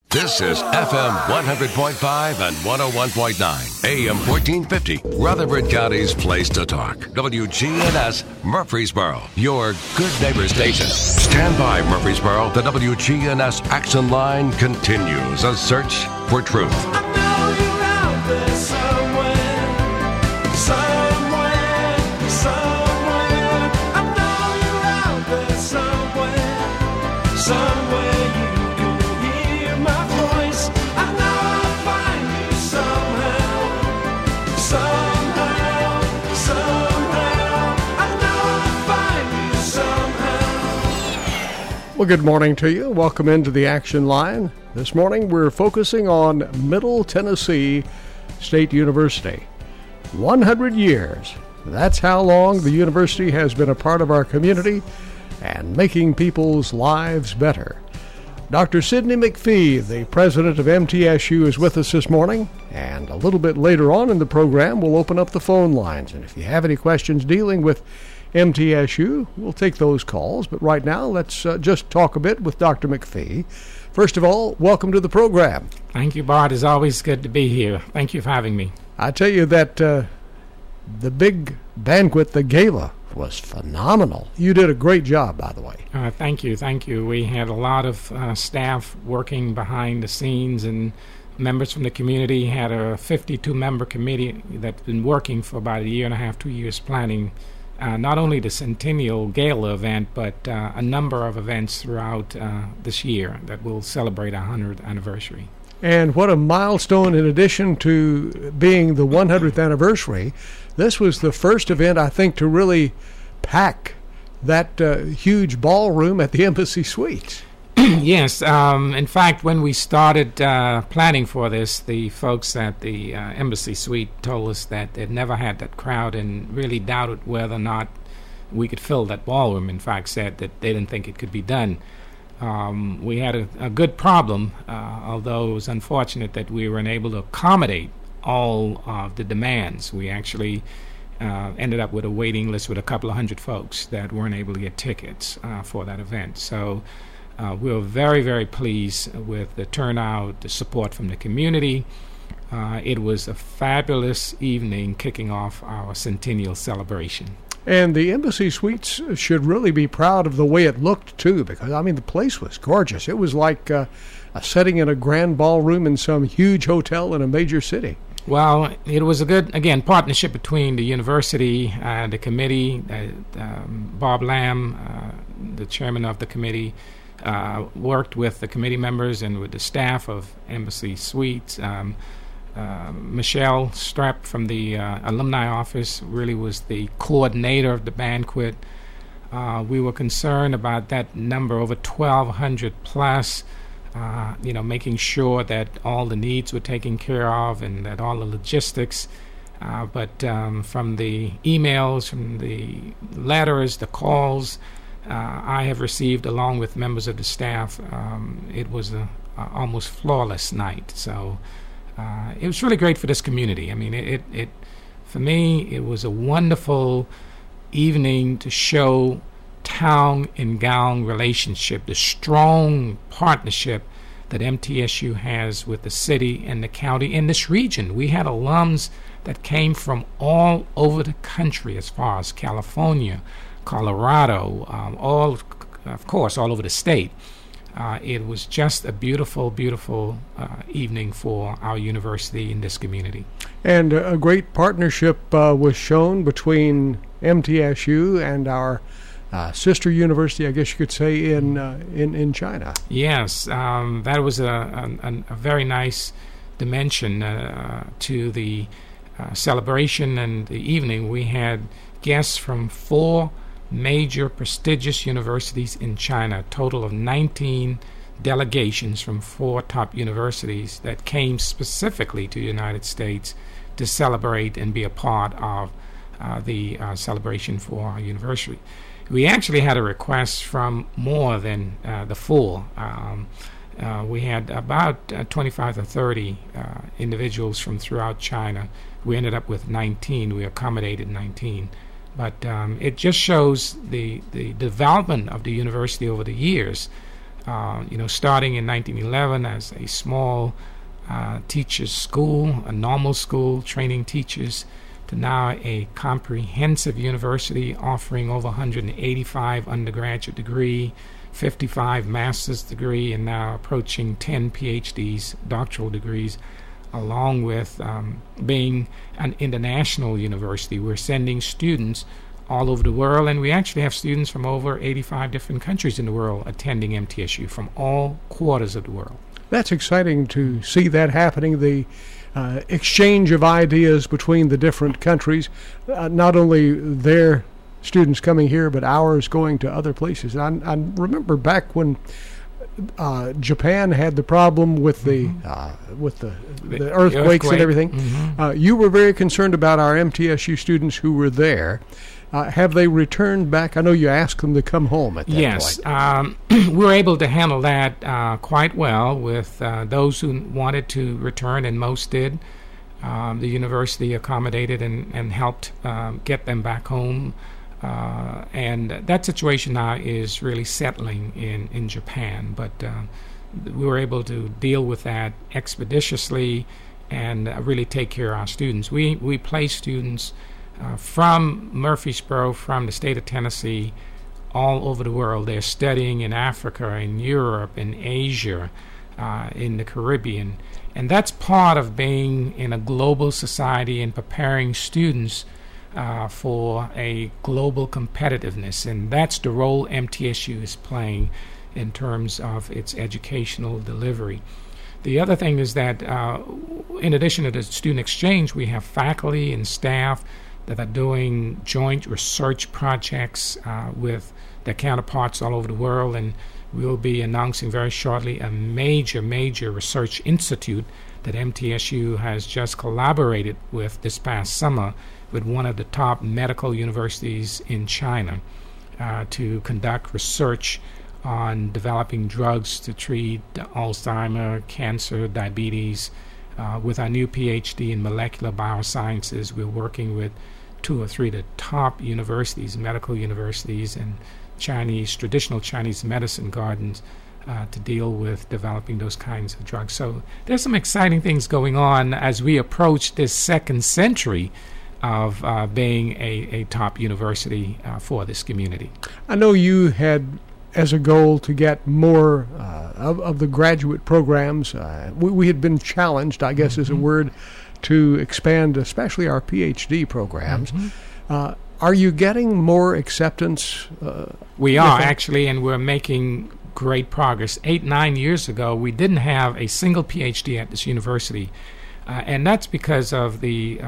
This is FM 100.5 and 101.9, AM 1450, Rutherford County's place to talk. WGNS Murfreesboro, your good neighbor station. Stand by, Murfreesboro. The WGNS Action Line continues a search for truth. I know you're out there somewhere. I know you're out there somewhere you can hear my voice. I know I'll find you somehow. I know I'll find you somehow. Well, good morning to you. Welcome into the Action Line. This morning we're focusing on Middle Tennessee State University. 100 years. That's how long the university has been a part of our community and making people's lives better. Dr. Sidney McPhee, the president of MTSU, is with us this morning, and a little bit later on in the program we'll open up the phone lines. And if you have any questions dealing with MTSU, we'll take those calls. But right now, let's just talk a bit with Dr. McPhee. First of all, welcome to the program. Thank you, Bart. It's always good to be here. Thank you for having me. I tell you that the big banquet, the gala, was phenomenal. You did a great job, by the way. Thank you. We had a lot of staff working behind the scenes, and members from the community. Had a 52-member committee that's been working for about a year and a half, 2 years, planning not only the Centennial Gala event, but a number of events throughout this year that will celebrate our 100th anniversary. And what a milestone. In addition to being the 100th anniversary, this was the first event, I think, to really pack that huge ballroom at the Embassy Suites. Yes. In fact, when we started planning for this, the folks at the Embassy Suite told us that they'd never had that crowd and really doubted whether or not we could fill that ballroom. In fact, said that they didn't think it could be done. We had a good problem, although it was unfortunate that we were unable to accommodate all of the demands. We actually ended up with a waiting list with a couple of hundred folks that weren't able to get tickets for that event. So we were very, very pleased with the turnout, the support from the community. It was a fabulous evening kicking off our centennial celebration. And the Embassy Suites should really be proud of the way it looked, too, because, I mean, the place was gorgeous. It was like a setting in a grand ballroom in some huge hotel in a major city. Well, it was a good, again, partnership between the university, the committee, Bob Lamb, the chairman of the committee, worked with the committee members and with the staff of Embassy Suites. Michelle Strepp from the alumni office really was the coordinator of the banquet. We were concerned about that number, over 1,200 plus, making sure that all the needs were taken care of and that all the logistics. But from the emails, from the letters, the calls I have received along with members of the staff, it was a almost flawless night. So it was really great for this community. I mean, it for me, it was a wonderful evening to show town and gown relationship, the strong partnership that MTSU has with the city and the county in this region. We had alums that came from all over the country, as far as California, Colorado, all over the state. It was just a beautiful, beautiful evening for our university in this community. And a great partnership was shown between MTSU and our sister university, I guess you could say, in China. Yes, that was a very nice dimension to the celebration and the evening. We had guests from 4 major prestigious universities in China, a total of 19 delegations from 4 top universities that came specifically to the United States to celebrate and be a part of the celebration for our university. We actually had a request from more than the 4. We had about 25 to 30 individuals from throughout China. We ended up with 19. We accommodated 19. But it just shows the development of the university over the years, Starting in 1911 as a small teachers' school, a normal school training teachers, to now a comprehensive university offering over 185 undergraduate degree, 55 master's degree, and now approaching 10 PhDs, doctoral degrees, along with being an international university. We're sending students all over the world, and we actually have students from over 85 different countries in the world attending MTSU from all quarters of the world. That's exciting to see that happening, the exchange of ideas between the different countries, not only their students coming here, but ours going to other places. And I remember back when Japan had the problem with the earthquakes and everything. You were very concerned about our MTSU students who were there. Have they returned back? I know you asked them to come home at that point. Yes. We were able to handle that quite well with those who wanted to return, and most did. The university accommodated and helped get them back home. And that situation now is really settling in Japan. But we were able to deal with that expeditiously and really take care of our students. We place students from Murfreesboro, from the state of Tennessee, all over the world. They're studying in Africa, in Europe, in Asia, in the Caribbean. And that's part of being in a global society and preparing students for a global competitiveness. And that's the role MTSU is playing in terms of its educational delivery. The other thing is that in addition to the student exchange, we have faculty and staff that are doing joint research projects with their counterparts all over the world, and we'll be announcing very shortly a major research institute that MTSU has just collaborated with this past summer with one of the top medical universities in China to conduct research on developing drugs to treat Alzheimer's, cancer, diabetes. With our new PhD in molecular biosciences, we're working with 2 or 3 of the top universities, medical universities, and traditional Chinese medicine gardens to deal with developing those kinds of drugs. So there's some exciting things going on as we approach this second century of being a top university for this community. I know you had as a goal to get more of the graduate programs. We had been challenged, I guess is a word, to expand especially our PhD programs. Are you getting more acceptance? We are, actually, and we're making great progress. 8-9 years ago, we didn't have a single PhD at this university, and that's because of the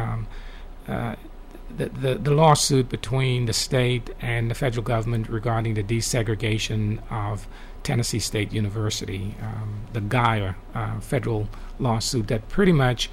lawsuit between the state and the federal government regarding the desegregation of Tennessee State University, the Geyer federal lawsuit that pretty much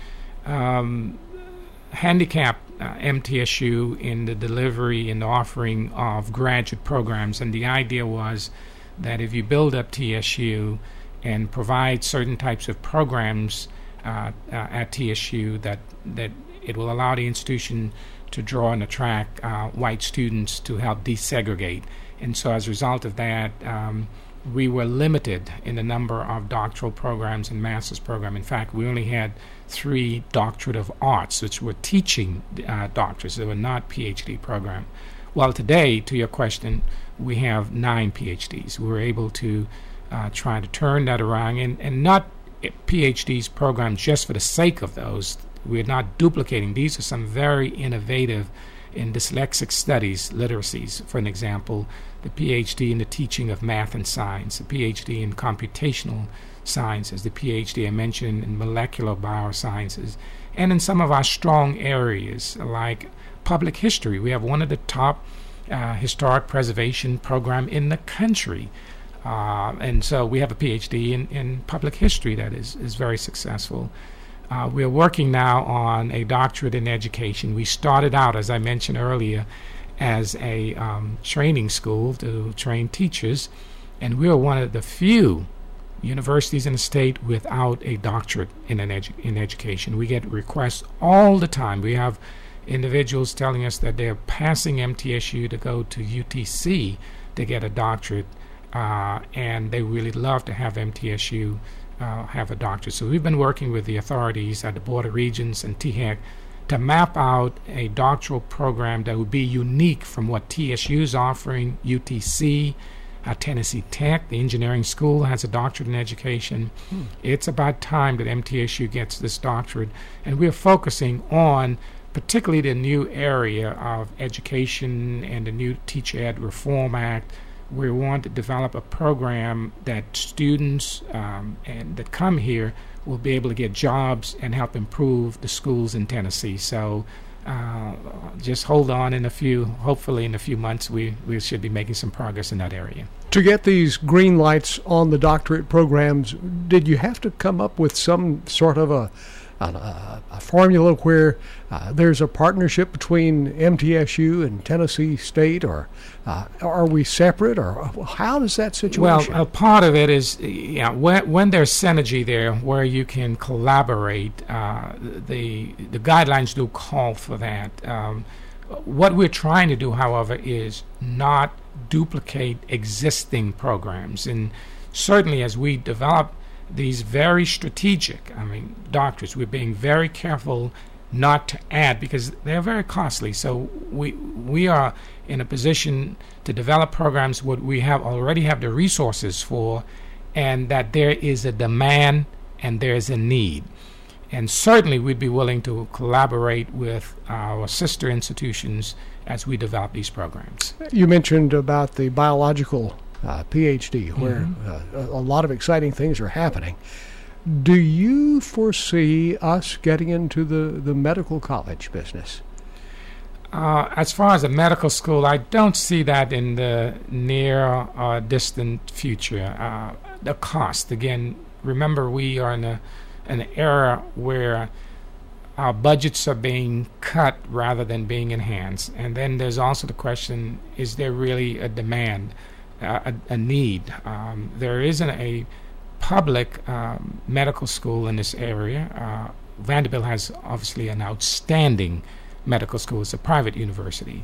handicapped MTSU in the delivery and the offering of graduate programs. And the idea was that if you build up TSU and provide certain types of programs at TSU, that it will allow the institution to draw and attract white students to help desegregate. And so as a result of that, we were limited in the number of doctoral programs and master's programs. In fact, we only had 3 Doctorate of Arts, which were teaching doctors. They were not PhD program. Well, today, to your question, we have 9 PhDs. We were able to try to turn that around, and not PhDs programs just for the sake of those. We're not duplicating. These are some very innovative in dyslexic studies, literacies, for an example, the PhD in the teaching of math and science, the PhD in computational sciences, the PhD I mentioned in molecular biosciences, and in some of our strong areas like public history. We have one of the top historic preservation program in the country. And so we have a PhD in public history that is very successful. We're working now on a doctorate in education. We started out, as I mentioned earlier, as a training school to train teachers, and we're one of the few universities in the state without a doctorate in education. We get requests all the time. We have individuals telling us that they're passing MTSU to go to UTC to get a doctorate, and they really love to have MTSU have a doctor. So we've been working with the authorities at the Board of Regents and THEC to map out a doctoral program that would be unique from what TSU is offering, UTC, Tennessee Tech, the engineering school has a doctorate in education. It's about time that MTSU gets this doctorate, and we're focusing on particularly the new area of education and the new Teacher Ed Reform Act. We want to develop a program that students and that come here will be able to get jobs and help improve the schools in Tennessee. So just hold on. Hopefully in a few months, we should be making some progress in that area. To get these green lights on the doctorate programs, did you have to come up with some sort of a formula where there's a partnership between MTSU and Tennessee State, or are we separate, or how does that situation? Well, a part of it is when there's synergy there where you can collaborate, the guidelines do call for that. What we're trying to do, however, is not duplicate existing programs. And certainly as we develop these very strategic, doctors, we're being very careful not to add because they're very costly. So we are in a position to develop programs what we already have the resources for, and that there is a demand and there's a need. And certainly we'd be willing to collaborate with our sister institutions as we develop these programs. You mentioned about the biological PhD, where a lot of exciting things are happening. Do you foresee us getting into the medical college business? As far as a medical school, I don't see that in the near or distant future. The cost, again, remember we are in an era where our budgets are being cut rather than being enhanced. And then there's also the question, is there really a demand, a need? There isn't a public medical school in this area. Vanderbilt has obviously an outstanding medical school. It's a private university.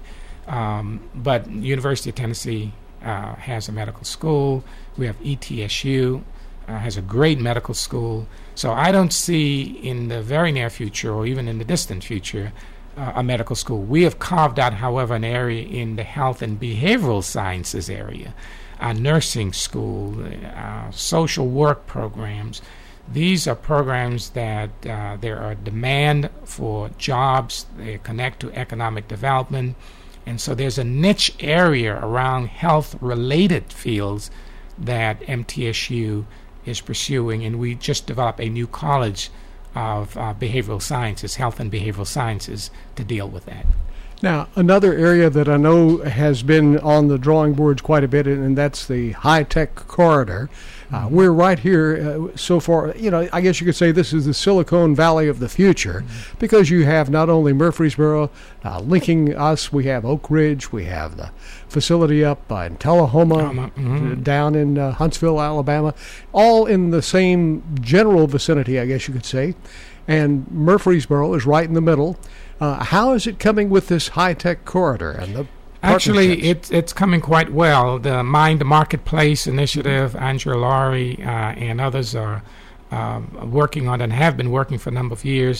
But University of Tennessee has a medical school. We have ETSU, has a great medical school. So I don't see in the very near future or even in the distant future a medical school. We have carved out, however, an area in the health and behavioral sciences area, a nursing school, social work programs. These are programs that there are demand for jobs. They connect to economic development. And so there's a niche area around health-related fields that MTSU is pursuing, and we just developed a new college of behavioral sciences, health and behavioral sciences, to deal with that. Now, another area that I know has been on the drawing boards quite a bit, and that's the high-tech corridor. We're right here so far, I guess you could say this is the Silicon Valley of the future, because you have not only Murfreesboro linking us, we have Oak Ridge, we have the facility up in Tullahoma, down in Huntsville, Alabama, all in the same general vicinity, I guess you could say. And Murfreesboro is right in the middle. How is it coming with this high-tech corridor and the Actually, it's coming quite well. The Mind the Marketplace initiative, Angela Laurie and others are working on it and have been working for a number of years.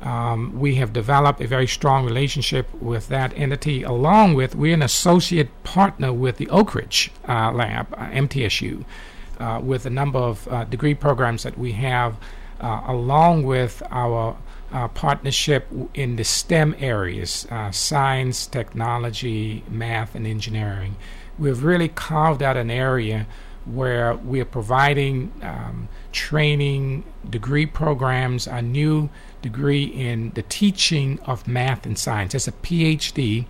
We have developed a very strong relationship with that entity, along with we're an associate partner with the Oak Ridge Lab, MTSU, with a number of degree programs that we have, along with our partnership in the STEM areas, science, technology, math, and engineering. We've really carved out an area where we're providing training, degree programs, a new degree in the teaching of math and science. It's a PhD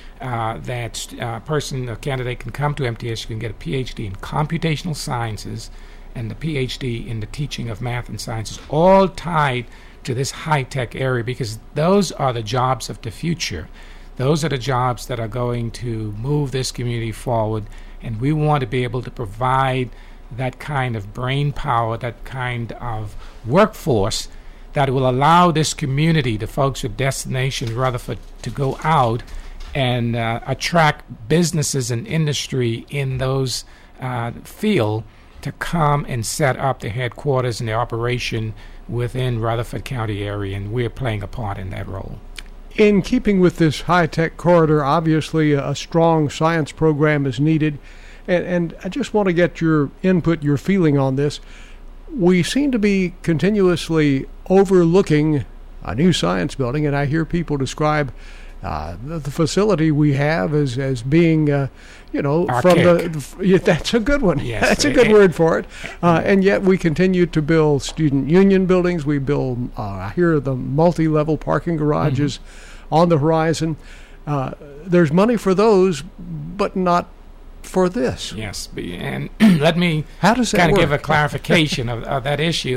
that a candidate can come to MTSU, can get a PhD in computational sciences and the PhD in the teaching of math and sciences, all tied to this high-tech area, because those are the jobs of the future. Those are the jobs that are going to move this community forward, and we want to be able to provide that kind of brain power, that kind of workforce that will allow this community, the folks with Destination Rutherford, to go out and attract businesses and industry in those feel to come and set up the headquarters and the operation within Rutherford County area, and we're playing a part in that role. In keeping with this high-tech corridor, obviously a strong science program is needed, and I just want to get your input, your feeling on this. We seem to be continuously overlooking a new science building, and I hear people describe the facility we have as being, Archaic. That's a good one. Yes. That's a good word for it. And yet we continue to build student union buildings. We build, I hear the multi-level parking garages on the horizon. There's money for those, but not for this. Yes, and let me How does that kind of work? give a clarification of that issue.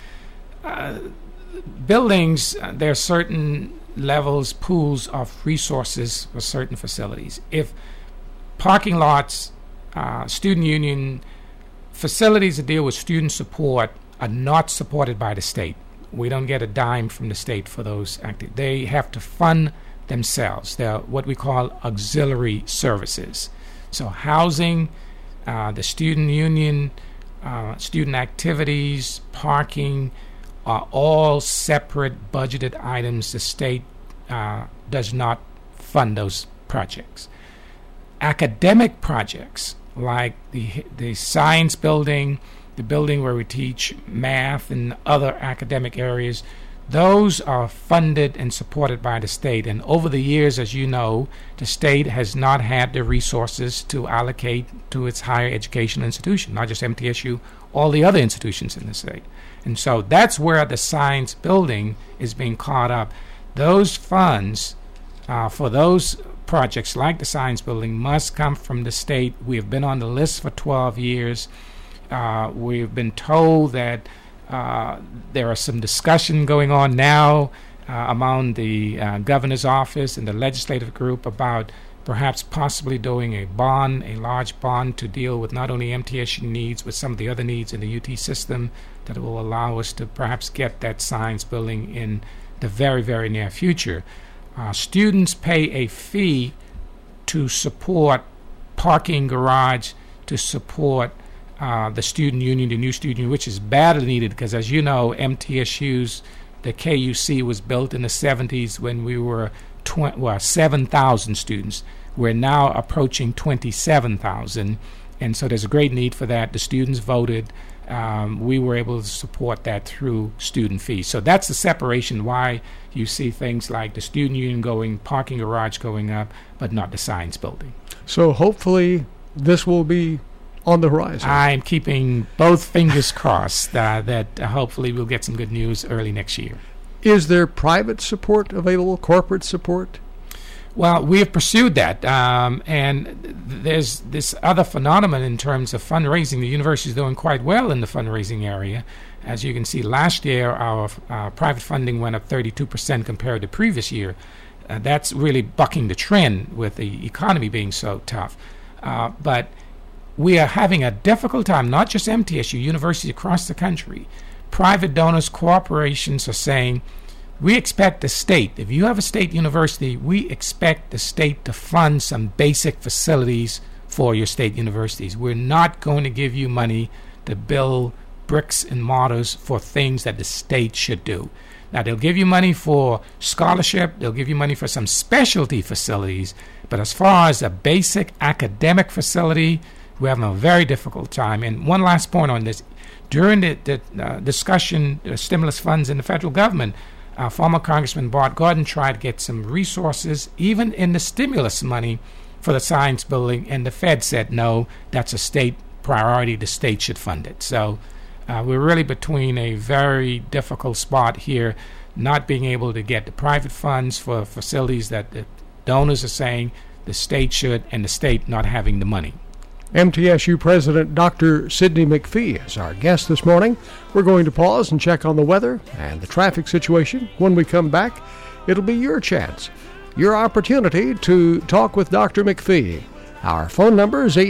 Buildings, there are certain levels, pools of resources for certain facilities. If parking lots, student union, facilities that deal with student support are not supported by the state, we don't get a dime from the state for those activities. They have to fund themselves. They're what we call auxiliary services. So housing, the student union, student activities, parking, are all separate budgeted items. The state does not fund those projects. Academic projects like the science building, the building where we teach math and other academic areas, those are funded and supported by the state. And over the years, as you know, the state has not had the resources to allocate to its higher education institution, not just MTSU, all the other institutions in the state. And so that's where the science building is being caught up. Those funds for those projects like the science building must come from the state. We have been on the list for 12 years. We've been told that there are some discussion going on now among the governor's office and the legislative group about perhaps possibly doing a large bond to deal with not only MTSU needs, but some of the other needs in the UT system that will allow us to perhaps get that science building in the very, very near future. Students pay a fee to support parking garage, to support the student union, the new student union, which is badly needed because, as you know, MTSU's, the KUC was built in the 70s when we were 7,000 students. We're now approaching 27,000, and so there's a great need for that. The students voted. We were able to support that through student fees. So that's the separation, why you see things like the student union going, parking garage going up, but not the science building. So hopefully this will be on the horizon. I'm keeping both fingers crossed that hopefully we'll get some good news early next year. Is there private support available, corporate support? Well, we have pursued that, and there's this other phenomenon in terms of fundraising. The university is doing quite well in the fundraising area. As you can see, last year our private funding went up 32% compared to the previous year. That's really bucking the trend with the economy being so tough. But we are having a difficult time, not just MTSU, universities across the country. Private donors, corporations are saying, we expect the state, if you have a state university, we expect the state to fund some basic facilities for your state universities. We're not going to give you money to build bricks and mortars for things that the state should do. Now, they'll give you money for scholarship, they'll give you money for some specialty facilities, but as far as a basic academic facility, we're having a very difficult time. And one last point on this. During the discussion, stimulus funds in the federal government, former Congressman Bart Gordon tried to get some resources, even in the stimulus money, for the science building, and the Fed said, no, that's a state priority, the state should fund it. So we're really between a very difficult spot here, not being able to get the private funds for facilities that the donors are saying the state should, and the state not having the money. MTSU President Dr. Sidney McPhee is our guest this morning. We're going to pause and check on the weather and the traffic situation. When we come back, it'll be your chance, your opportunity to talk with Dr. McPhee. Our phone number is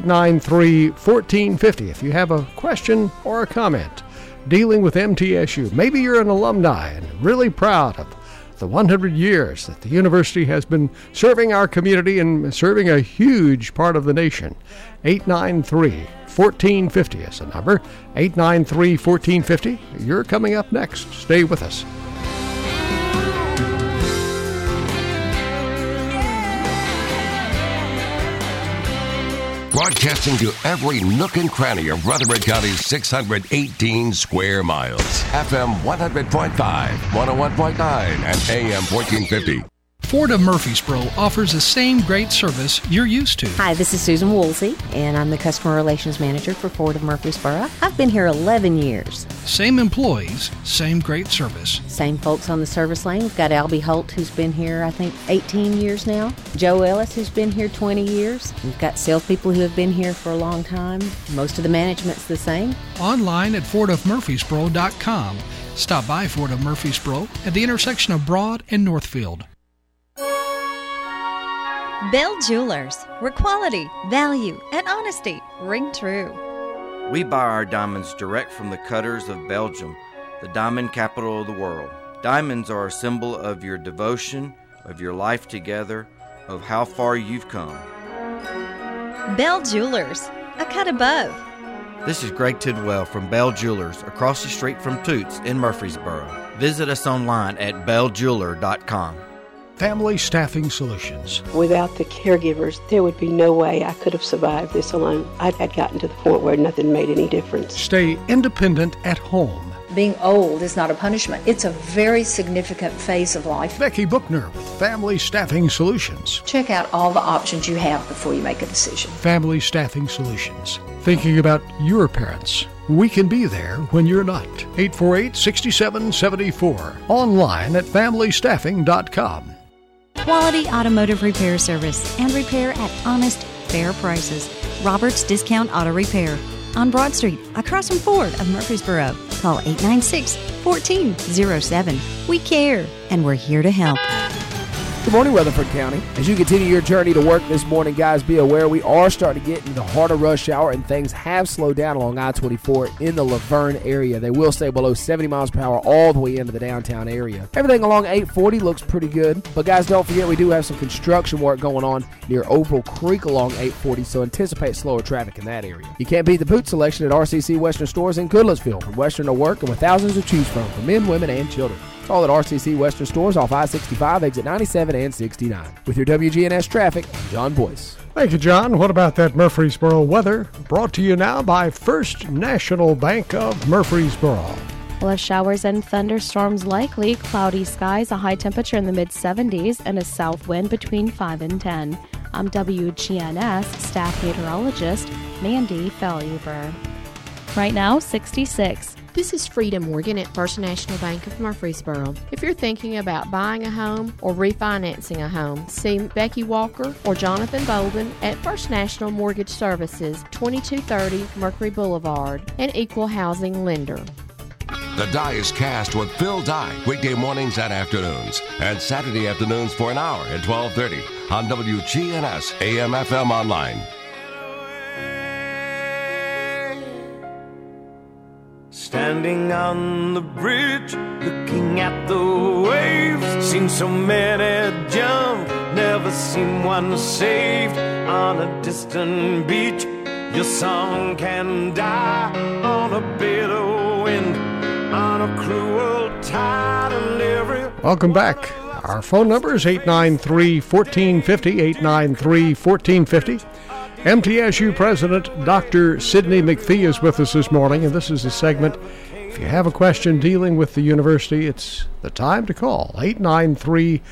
893-1450. If you have a question or a comment dealing with MTSU, maybe you're an alumni and really proud of the 100 years that the university has been serving our community and serving a huge part of the nation. 893-1450. 893-1450 is the number. 893-1450. You're coming up next. Stay with us. Broadcasting to every nook and cranny of Rutherford County's 618 square miles. FM 100.5, 101.9, and AM 1450. Ford of Murfreesboro offers the same great service you're used to. Hi, this is Susan Woolsey, and I'm the Customer Relations Manager for Ford of Murfreesboro. I've been here 11 years. Same employees, same great service. Same folks on the service lane. We've got Albie Holt, who's been here, I think, 18 years now. Joe Ellis, who's been here 20 years. We've got salespeople who have been here for a long time. Most of the management's the same. Online at FordofMurfreesboro.com. Stop by Ford of Murfreesboro at the intersection of Broad and Northfield. Bell Jewelers, where quality, value, and honesty ring true. We buy our diamonds direct from the cutters of Belgium, the diamond capital of the world. Diamonds are a symbol of your devotion, of your life together, of how far you've come. Bell Jewelers, a cut above. This is Greg Tidwell from Bell Jewelers, across the street from Toots in Murfreesboro. Visit us online at belljeweler.com. Family Staffing Solutions. Without the caregivers, there would be no way I could have survived this alone. I had gotten to the point where nothing made any difference. Stay independent at home. Being old is not a punishment. It's a very significant phase of life. Becky Bookner with Family Staffing Solutions. Check out all the options you have before you make a decision. Family Staffing Solutions. Thinking about your parents. We can be there when you're not. 848-6774. Online at familystaffing.com. Quality automotive repair service and repair at honest, fair prices. Roberts Discount Auto Repair on Broad Street, across from Ford of Murfreesboro. Call 896-1407. We care, and we're here to help. Good morning, Rutherford County. As you continue your journey to work this morning, guys, be aware we are starting to get into the heart of rush hour, and things have slowed down along I-24 in the Laverne area. They will stay below 70 miles per hour all the way into the downtown area. Everything along 840 looks pretty good, but guys, don't forget we do have some construction work going on near Oval Creek along 840, so anticipate slower traffic in that area. You can't beat the boot selection at RCC Western Stores in Goodlettsville. From Western to work and with thousands to choose from for men, women, and children. It's all at RCC Western Stores off I-65, exit 97 and 69. With your WGNS traffic, I'm John Boyce. Thank you, John. What about that Murfreesboro weather? Brought to you now by First National Bank of Murfreesboro. We'll have showers and thunderstorms likely, cloudy skies, a high temperature in the mid-70s, and a south wind between 5 and 10. I'm WGNS staff meteorologist Mandy Felluver. Right now, 66. This is Frida Morgan at First National Bank of Murfreesboro. If you're thinking about buying a home or refinancing a home, see Becky Walker or Jonathan Bolden at First National Mortgage Services, 2230 Mercury Boulevard, an equal housing lender. The Die is Cast with Phil Dye, weekday mornings and afternoons, and Saturday afternoons for an hour at 12:30 on WGNS AM/FM online. Standing on the bridge, looking at the waves. Seen so many jump, never seen one saved. On a distant beach, your song can die. On a bitter wind, on a cruel tide, and every... Welcome back. Our phone number is 893-1450, 893-1450. MTSU President Dr. Sidney McPhee is with us this morning, and this is a segment. If you have a question dealing with the university, it's the time to call. 893-1450,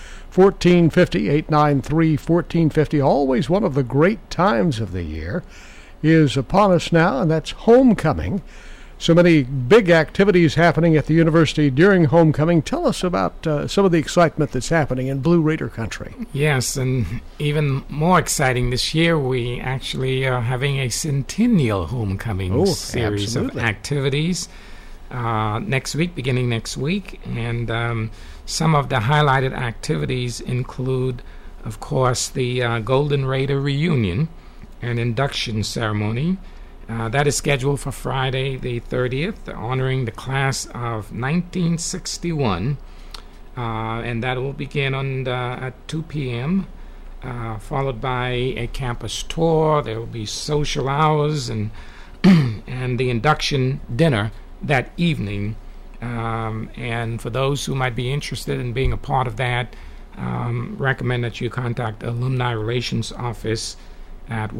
893-1450. Always one of the great times of the year is upon us now, and that's homecoming. So many big activities happening at the university during homecoming. Tell us about some of the excitement that's happening in Blue Raider country. Yes, and even more exciting this year, we actually are having a centennial homecoming series of activities beginning next week. And some of the highlighted activities include, of course, the Golden Raider reunion and induction ceremony. That is scheduled for Friday the 30th, honoring the class of 1961, and that will begin at 2 p.m., followed by a campus tour. There will be social hours and and the induction dinner that evening. And for those who might be interested in being a part of that, recommend that you contact the Alumni Relations Office at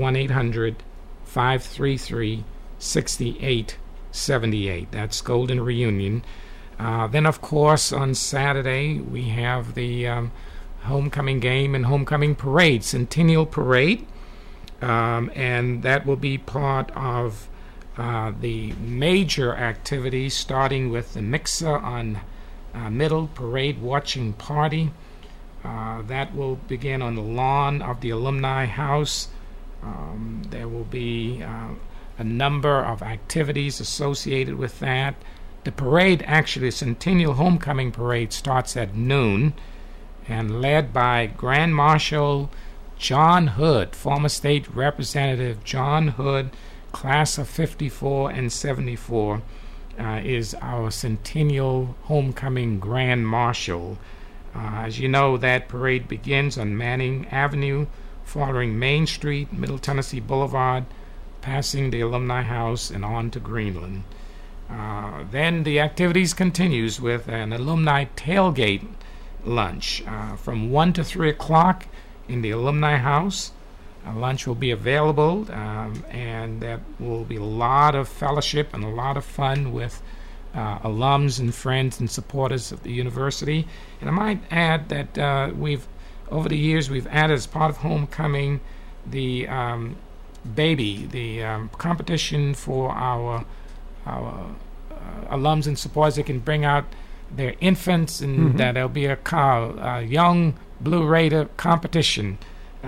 1-800-533-6878. That's Golden Reunion. Then, of course, on Saturday, we have the homecoming game and homecoming parade, Centennial Parade, and that will be part of the major activities, starting with the mixer on Middle Parade Watching Party. That will begin on the lawn of the Alumni House. There will be a number of activities associated with that. The parade, actually, the Centennial Homecoming Parade, starts at noon and led by Grand Marshal John Hood, former state representative John Hood, class of 54 and 74, is our Centennial Homecoming Grand Marshal. As you know, that parade begins on Manning Avenue, following Main Street, Middle Tennessee Boulevard, passing the Alumni House, and on to Greenland. Then the activities continues with an alumni tailgate lunch from 1 to 3 o'clock in the Alumni House. Lunch will be available, and there will be a lot of fellowship and a lot of fun with alums and friends and supporters of the university. And I might add that over the years, we've added as part of homecoming the competition for our alums and supporters. They can bring out their infants, and that there'll be a young Blue Raider competition,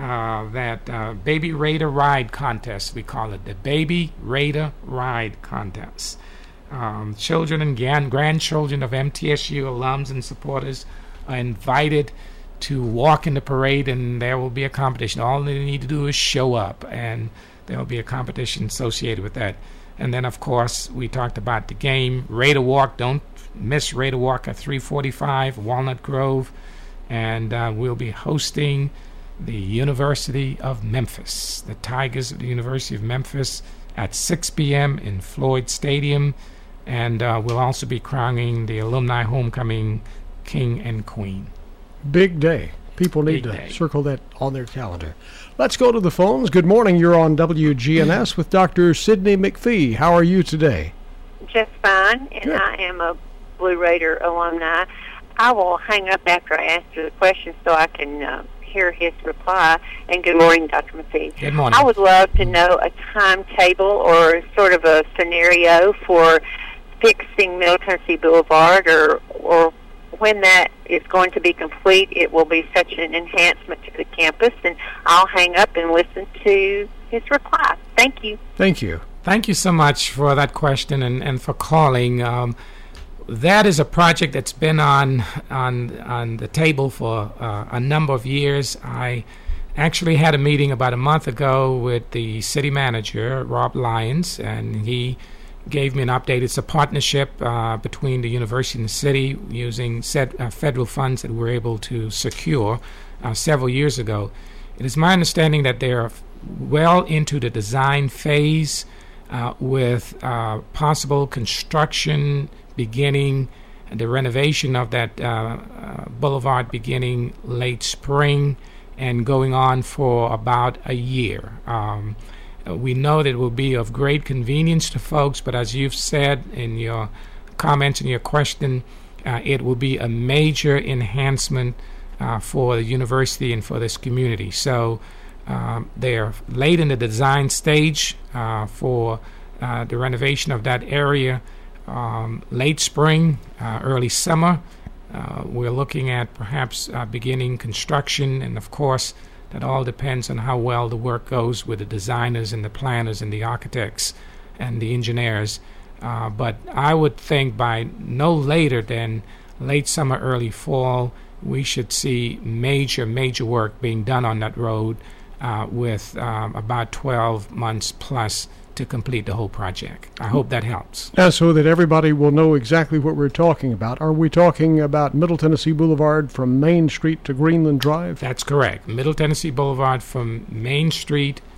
Baby Raider Ride Contest, we call it, the Baby Raider Ride Contest. Children and grandchildren of MTSU alums and supporters are invited to walk in the parade, and there will be a competition. All they need to do is show up, and there will be a competition associated with that. And then, of course, we talked about the game, Raider Walk. Don't miss Raider Walk at 3:45, Walnut Grove. And we'll be hosting the University of Memphis, the Tigers of the University of Memphis, at 6 p.m. in Floyd Stadium. And we'll also be crowning the Alumni Homecoming King and Queen. Big day. People need to circle that on their calendar. Let's go to the phones. Good morning. You're on WGNS with Dr. Sidney McPhee. How are you today? Just fine, and good. I am a Blue Raider alumni. I will hang up after I answer the question so I can hear his reply. And good morning, Dr. McPhee. Good morning. I would love to know a timetable or sort of a scenario for fixing Middle Tennessee Boulevard, or when that is going to be complete. It will be such an enhancement to the campus, and I'll hang up and listen to his reply. Thank you. Thank you. Thank you so much for that question and for calling. That is a project that's been on the table for a number of years. I actually had a meeting about a month ago with the city manager, Rob Lyons, and he gave me an update. It's a partnership between the university and the city using federal funds that we were able to secure several years ago. It is my understanding that they are well into the design phase with possible construction beginning, the renovation of that boulevard beginning late spring and going on for about a year. We know that it will be of great convenience to folks, but as you've said in your comments and your question, it will be a major enhancement for the university and for this community. So they're late in the design stage for the renovation of that area. Late spring, early summer, we're looking at perhaps beginning construction, and of course that all depends on how well the work goes with the designers and the planners and the architects and the engineers. But I would think by no later than late summer, early fall, we should see major work being done on that road with about 12 months plus to complete the whole project. I hope that helps. So that everybody will know exactly what we're talking about. Are we talking about Middle Tennessee Boulevard from Main Street to Greenland Drive? That's correct. Middle Tennessee Boulevard from Main Street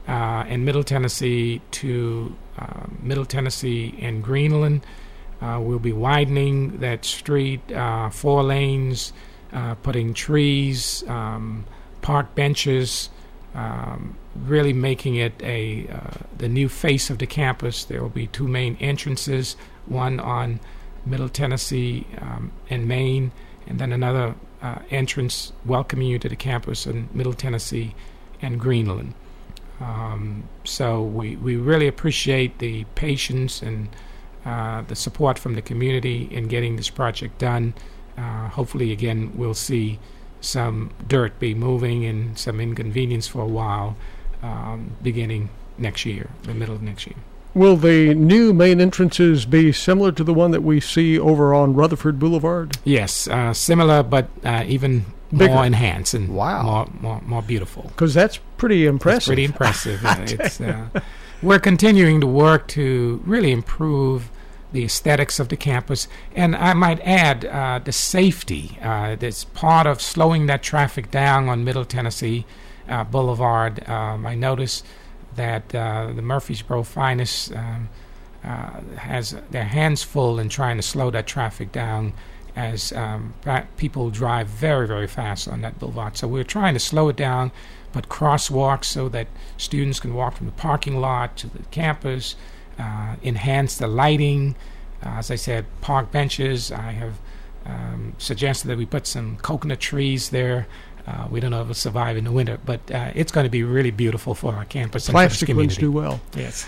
and Middle Tennessee to Middle Tennessee and Greenland. We'll be widening that street, 4 lanes, putting trees, park benches, really making it the new face of the campus. There will be 2 main entrances, one on Middle Tennessee and Main, and then another entrance welcoming you to the campus in Middle Tennessee and Greenland. So we really appreciate the patience and the support from the community in getting this project done. Hopefully, again, we'll see some dirt be moving and some inconvenience for a while, beginning next year, the middle of next year. Will the new main entrances be similar to the one that we see over on Rutherford Boulevard? Yes, similar, but even bigger, more enhanced and wow, more beautiful. Because that's pretty impressive. It's pretty impressive. We're continuing to work to really improve the aesthetics of the campus, and I might add the safety. That's part of slowing that traffic down on Middle Tennessee Boulevard. I noticed that the Murfreesboro Finest has their hands full in trying to slow that traffic down as people drive very, very fast on that boulevard. So we're trying to slow it down, but crosswalks so that students can walk from the parking lot to the campus, enhance the lighting. As I said, park benches. I have suggested that we put some coconut trees there. We don't know if it'll survive in the winter, but it's going to be really beautiful for our campus and plastic for the ones community. do well. Yes.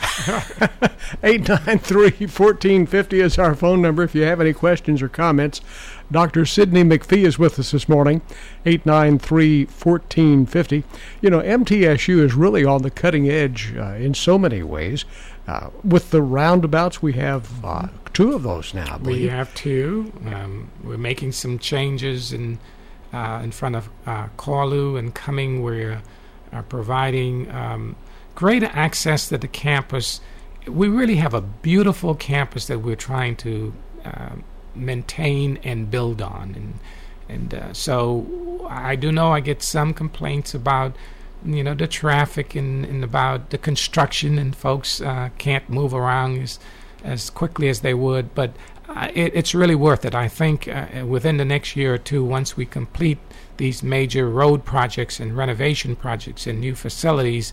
893-1450 is our phone number if you have any questions or comments. Dr. Sidney McPhee is with us this morning, 893-1450. You know, MTSU is really on the cutting edge in so many ways. With the roundabouts, we have 2 of those now, I believe. We have 2. We're making some changes in front of Corlew and Cumming. We're providing greater access to the campus. We really have a beautiful campus that we're trying to maintain and build on. And so I do know I get some complaints about, you know, the traffic and about the construction, and folks can't move around as quickly as they would, but it's really worth it. I think within the next year or 2, once we complete these major road projects and renovation projects and new facilities,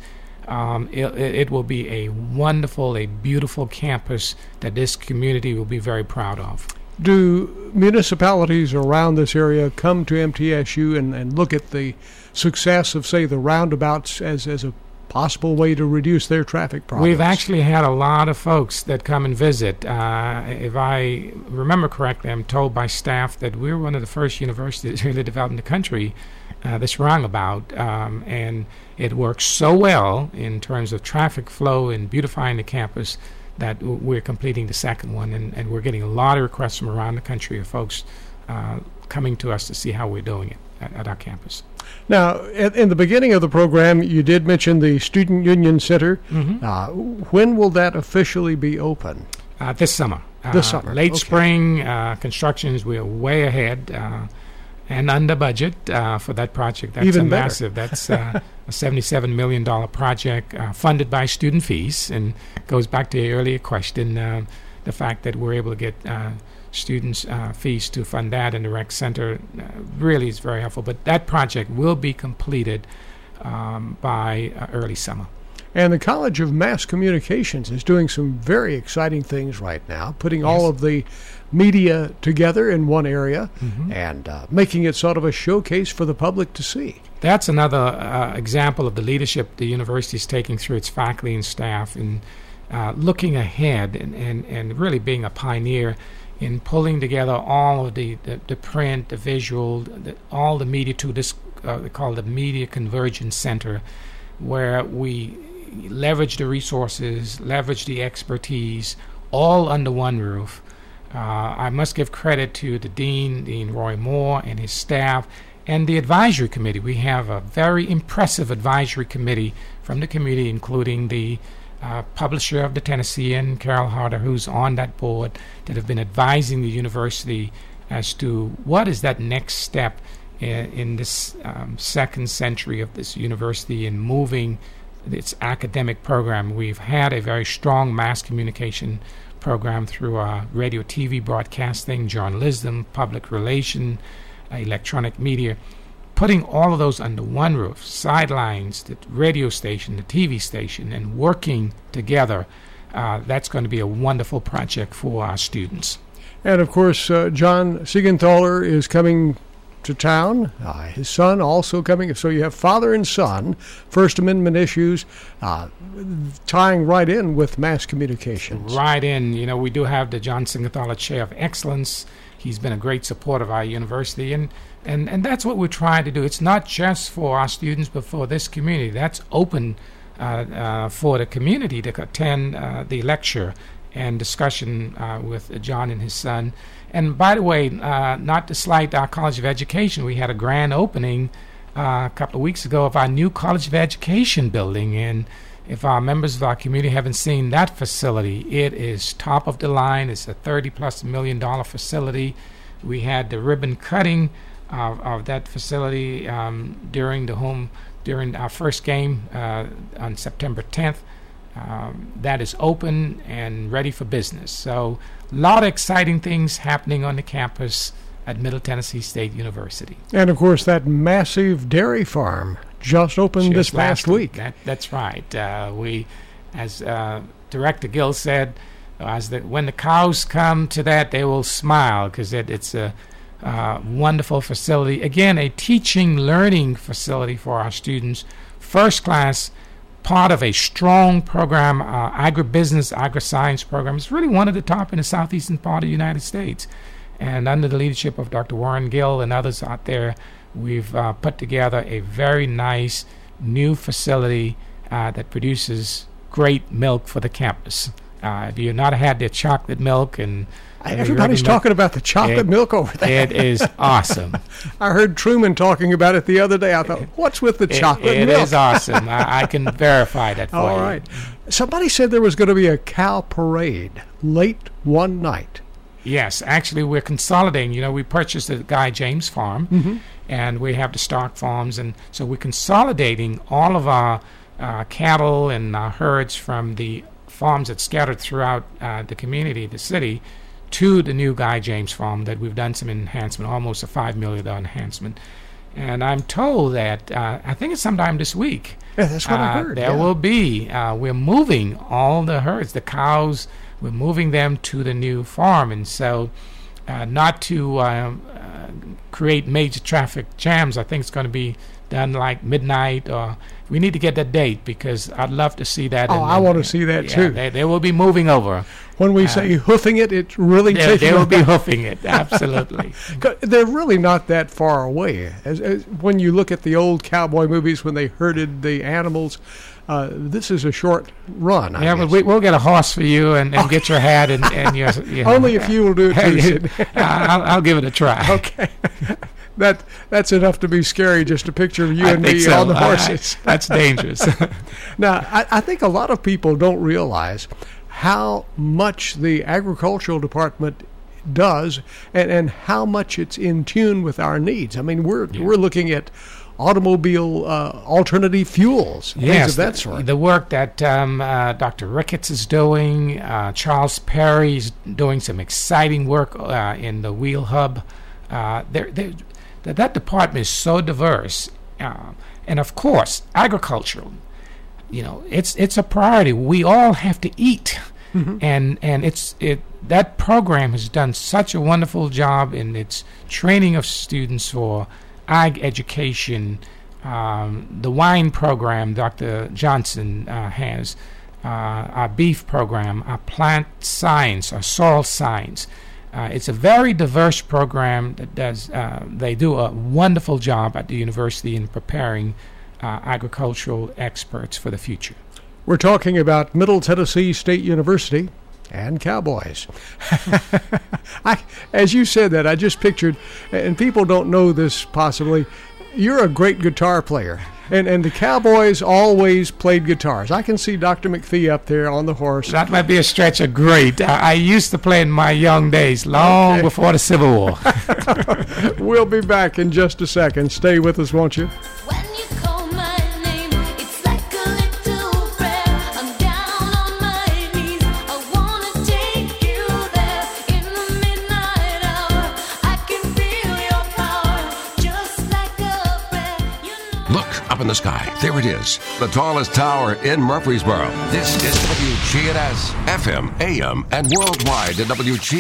it will be a wonderful, a beautiful campus that this community will be very proud of. Do municipalities around this area come to MTSU and look at the success of, say, the roundabouts as a possible way to reduce their traffic problems? We've actually had a lot of folks that come and visit. If I remember correctly, I'm told by staff that we're one of the first universities really developed in the country this roundabout, and it works so well in terms of traffic flow and beautifying the campus that we're completing the second one, and we're getting a lot of requests from around the country of folks coming to us to see how we're doing it at our campus. Now, in the beginning of the program, you did mention the Student Union Center. Mm-hmm. When will that officially be open? This summer. This summer. Late okay. spring constructions. We're way ahead and under budget for that project. That's Even massive. That's a $77 million project funded by student fees, and goes back to your earlier question, the fact that we're able to get students' fees to fund that in the rec center really is very helpful. But that project will be completed by early summer. And the College of Mass Communications is doing some very exciting things right now, putting all of the media together in one area and making it sort of a showcase for the public to see. That's another example of the leadership the university is taking through its faculty and staff, and looking ahead and really being a pioneer in pulling together all of the print, the visual, all the media to this, we call it the Media Convergence Center, where we leverage the resources, leverage the expertise, all under one roof. I must give credit to the Dean Roy Moore and his staff, and the advisory committee. We have a very impressive advisory committee from the community, including the publisher of the Tennessean, Carol Harder, who's on that board, that have been advising the university as to what is that next step in this second century of this university in moving its academic program. We've had a very strong mass communication program through our radio, TV broadcasting, journalism, public relation, electronic media. Putting all of those under one roof, sidelines, the radio station, the TV station, and working together, that's going to be a wonderful project for our students. And, of course, John Siegenthaler is coming to town. His son also coming. So you have father and son, First Amendment issues, tying right in with mass communications. Right in. You know, we do have the John Siegenthaler Chair of Excellence. He's been a great supporter of our university, and that's what we're trying to do. It's not just for our students, but for this community. That's open for the community to attend the lecture and discussion with John and his son. And by the way, not to slight our College of Education, we had a grand opening a couple of weeks ago of our new College of Education building. And if our members of our community haven't seen that facility, it is top of the line. It's a $30+ million facility. We had the ribbon cutting of that facility during our first game on September 10th. That is open and ready for business. So a lot of exciting things happening on the campus at Middle Tennessee State University. And, of course, that massive dairy farm just opened this past week. That's right. We, as Director Gill said, when the cows come to that, they will smile, because it's a wonderful facility. Again, a teaching, learning facility for our students. First class, part of a strong program, agribusiness, agri-science program. It's really one of the top in the southeastern part of the United States. And under the leadership of Dr. Warren Gill and others out there, we've put together a very nice new facility that produces great milk for the campus. If you've not had their chocolate milk, and everybody's talking about the chocolate milk over there. It is awesome. I heard Truman talking about it the other day. I thought, what's with the chocolate milk? It is awesome. I can verify that for you. All right. Somebody said there was going to be a cow parade late one night. Yes, actually, we're consolidating. You know, we purchased the Guy James farm, and we have the Stark farms, and so we're consolidating all of our cattle and our herds from the farms that scattered throughout the community, the city, to the new Guy James farm that we've done some enhancement, almost a $5 million enhancement. And I'm told that, I think it's sometime this week. Yeah, that's what I heard. There will be, we're moving all the herds, the cows, we're moving them to the new farm. And so not to create major traffic jams, I think it's going to be done like midnight, or we need to get that date, because I'd love to see that. I want to see that too. They will be moving over. When we say hoofing it, it's really taking they will be hoofing it, absolutely. They're really not that far away. As when you look at the old cowboy movies when they herded the animals, this is a short run. But we'll get a horse for you and get your hat and your only if you will do it too. I'll give it a try. Okay. That's enough to be scary, just a picture of you and me on the horses. That's dangerous. Now, I think a lot of people don't realize how much the agricultural department does and how much it's in tune with our needs. I mean, we're looking at automobile alternative fuels, things of that sort. The work that Dr. Ricketts is doing, Charles Perry's doing some exciting work in the Wheel Hub. That department is so diverse, and of course, agricultural. You know, it's a priority. We all have to eat, and that program has done such a wonderful job in its training of students for ag education. The wine program Dr. Johnson has, our beef program, our plant science, our soil science. It's a very diverse program that does. They do a wonderful job at the university in preparing agricultural experts for the future. We're talking about Middle Tennessee State University and Cowboys. As you said that, I just pictured, and people don't know this possibly, you're a great guitar player. And the Cowboys always played guitars. I can see Dr. McPhee up there on the horse. That might be a stretch of great. I used to play in my young days, long before the Civil War. We'll be back in just a second. Stay with us, won't you? When you call my name, it's like a little up in the sky. There it is, the tallest tower in Murfreesboro. This is WGNS, FM, AM, and worldwide at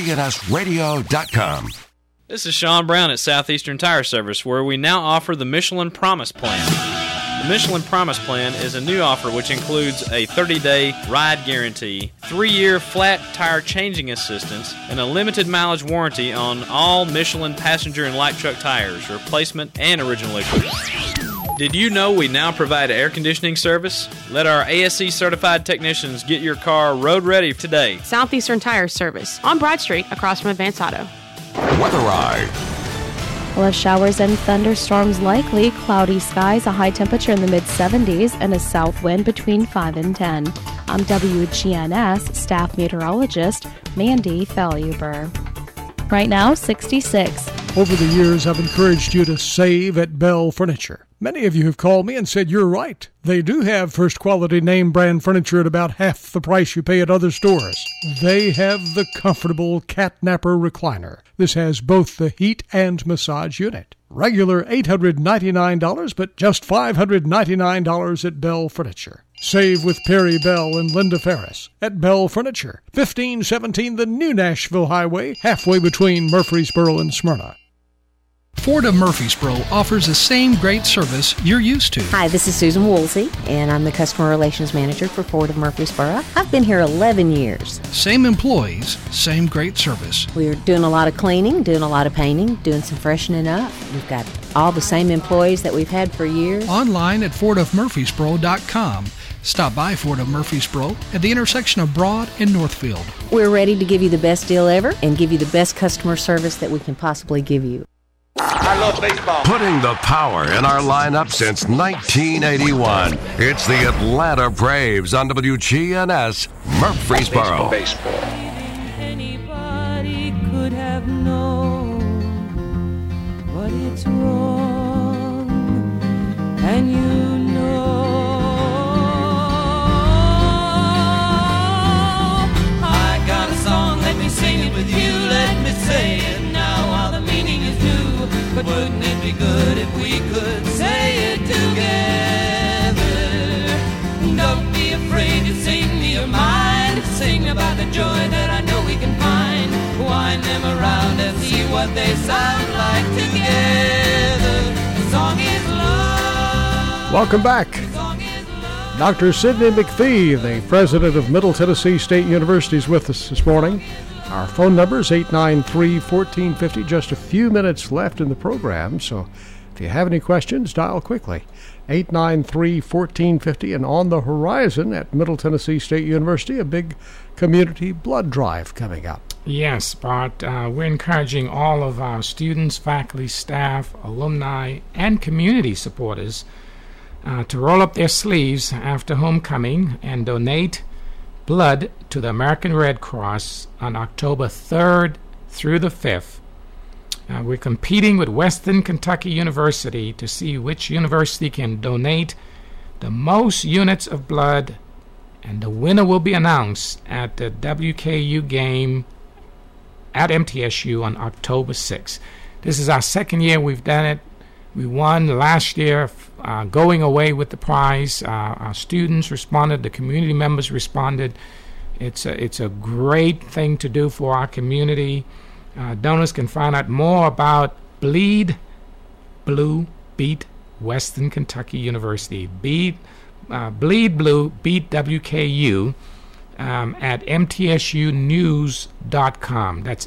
WGNSradio.com. This is Sean Brown at Southeastern Tire Service, where we now offer the Michelin Promise Plan. The Michelin Promise Plan is a new offer which includes a 30-day ride guarantee, 3-year flat tire changing assistance, and a limited mileage warranty on all Michelin passenger and light truck tires, replacement and original equipment. Did you know we now provide air conditioning service? Let our ASE certified technicians get your car road ready today. Southeastern Tire Service on Broad Street across from Advance Auto. Weather Eye. We'll have showers and thunderstorms likely, cloudy skies, a high temperature in the mid-70s, and a south wind between 5 and 10. I'm WGNS staff meteorologist Mandy Faluber. Right now, 66. Over the years, I've encouraged you to save at Bell Furniture. Many of you have called me and said you're right. They do have first-quality name-brand furniture at about half the price you pay at other stores. They have the comfortable Catnapper recliner. This has both the heat and massage unit. Regular $899, but just $599 at Bell Furniture. Save with Perry Bell and Linda Ferris at Bell Furniture, 1517 the New Nashville Highway, halfway between Murfreesboro and Smyrna. Ford of Murfreesboro offers the same great service you're used to. Hi, this is Susan Woolsey, and I'm the Customer Relations Manager for Ford of Murfreesboro. I've been here 11 years. Same employees, same great service. We're doing a lot of cleaning, doing a lot of painting, doing some freshening up. We've got all the same employees that we've had for years. Online at FordofMurfreesboro.com. Stop by Ford of Murfreesboro at the intersection of Broad and Northfield. We're ready to give you the best deal ever and give you the best customer service that we can possibly give you. I love baseball. Putting the power in our lineup since 1981. It's the Atlanta Braves on WGNS Murfreesboro. Baseball. Anybody could have known, but it's wrong, and you know. I got a song, let me sing it with you, let me say it now while the meaning is new. But wouldn't it be good if we could say it together? Don't be afraid to sing me your mind. Sing about the joy that I know we can find. Wind them around and see what they sound like together. The song is love. Welcome back. Dr. Sidney McPhee, the president of Middle Tennessee State University, is with us this morning. Our phone number is 893-1450. Just a few minutes left in the program, so if you have any questions, dial quickly. 893-1450. And on the horizon at Middle Tennessee State University, a big community blood drive coming up. Yes, Bart. We're encouraging all of our students, faculty, staff, alumni, and community supporters to roll up their sleeves after homecoming and donate blood to the American Red Cross on October 3rd through the 5th. We're competing with Western Kentucky University to see which university can donate the most units of blood, and the winner will be announced at the WKU game at MTSU on October 6th. This is our second year we've done it. We won last year, going away with the prize. Our students responded, the community members responded. It's a great thing to do for our community. Donors can find out more about Bleed Blue Beat Western Kentucky University. Bleed Blue Beat WKU at mtsunews.com. That's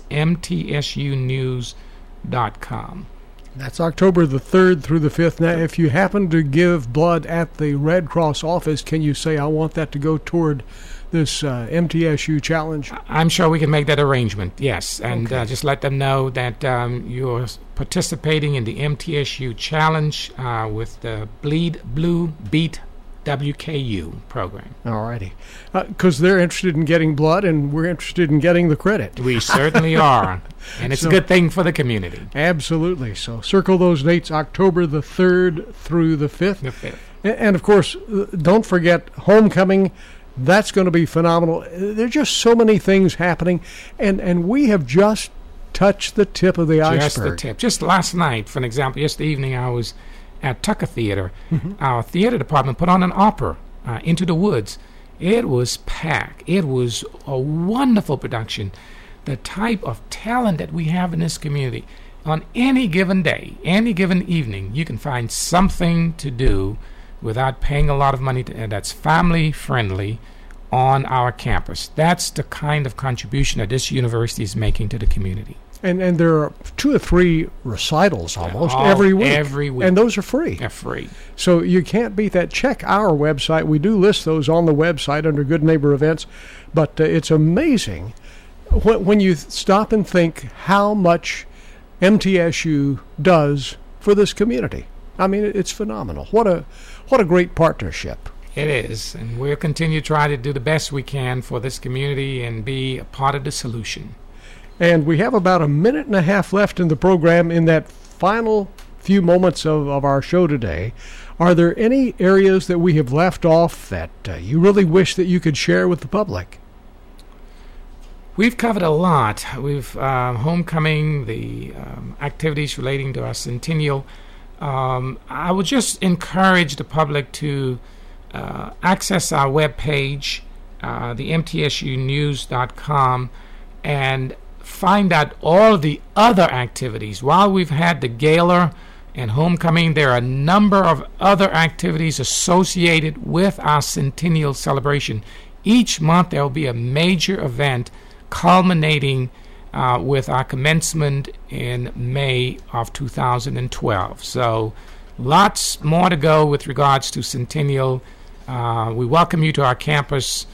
mtsunews.com. That's October the 3rd through the 5th. Now, if you happen to give blood at the Red Cross office, can you say, I want that to go toward this MTSU challenge? I'm sure we can make that arrangement, yes. And Okay. Just let them know that you're participating in the MTSU challenge with the Bleed Blue Beat WKU program. All righty. Because they're interested in getting blood, and we're interested in getting the credit. We certainly are. And it's a good thing for the community. Absolutely. So circle those dates, October the 3rd through the 5th. The 5th. And, of course, don't forget homecoming. That's going to be phenomenal. There are just so many things happening, and we have just touched the tip of the iceberg. Just the tip. Just last night, for an example, yesterday evening, I was at Tucker Theater, our theater department put on an opera, Into the Woods. It was packed. It was a wonderful production. The type of talent that we have in this community, on any given day, any given evening, you can find something to do without paying a lot of money, and that's family friendly on our campus. That's the kind of contribution that this university is making to the community. And there are 2 or 3 recitals almost every week. Every week. And those are free. They're free. So you can't beat that. Check our website. We do list those on the website under Good Neighbor Events. But it's amazing when you stop and think how much MTSU does for this community. I mean, it's phenomenal. What a great partnership. It is. And we'll continue to try to do the best we can for this community and be a part of the solution. And we have about a minute and a half left in the program. In that final few moments of our show today, are there any areas that we have left off that you really wish that you could share with the public? We've covered a lot. We've homecoming, the activities relating to our centennial. I would just encourage the public to access our webpage, the mtsunews.com, and find out all the other activities. While we've had the gala and homecoming, there are a number of other activities associated with our centennial celebration. Each month there will be a major event culminating with our commencement in May of 2012. So lots more to go with regards to centennial. We welcome you to our campus.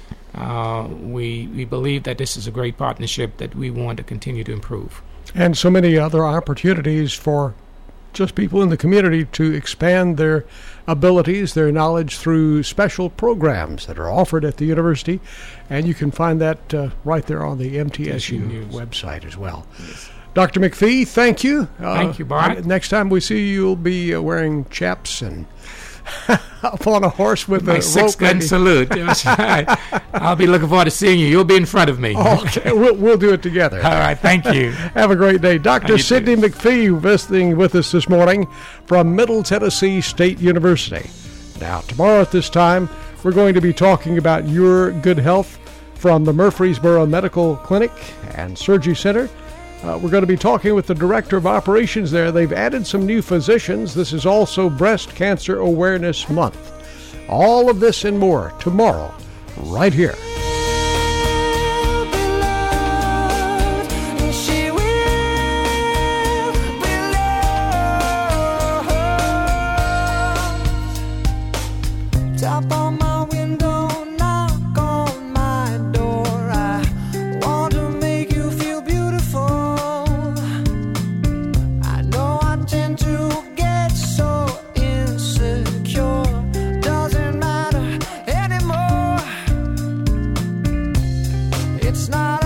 We believe that this is a great partnership that we want to continue to improve. And so many other opportunities for just people in the community to expand their abilities, their knowledge through special programs that are offered at the university. And you can find that right there on the MTSU website as well. Yes. Dr. McPhee, thank you. Thank you, Bart. Next time we see you, you'll be wearing chaps and up on a horse with my a six-gun rope. salute. I'll be looking forward to seeing you. You'll be in front of me. Okay, we'll do it together. All right, thank you. Have a great day. Dr. Sidney McPhee visiting with us this morning from Middle Tennessee State University. Now, tomorrow at this time, we're going to be talking about your good health from the Murfreesboro Medical Clinic and Surgery Center. We're going to be talking with the Director of Operations there. They've added some new physicians. This is also Breast Cancer Awareness Month. All of this and more tomorrow, right here. Tap on my window, knock on my door. I want to make you feel beautiful. I know I tend to get so insecure. Doesn't matter anymore. It's not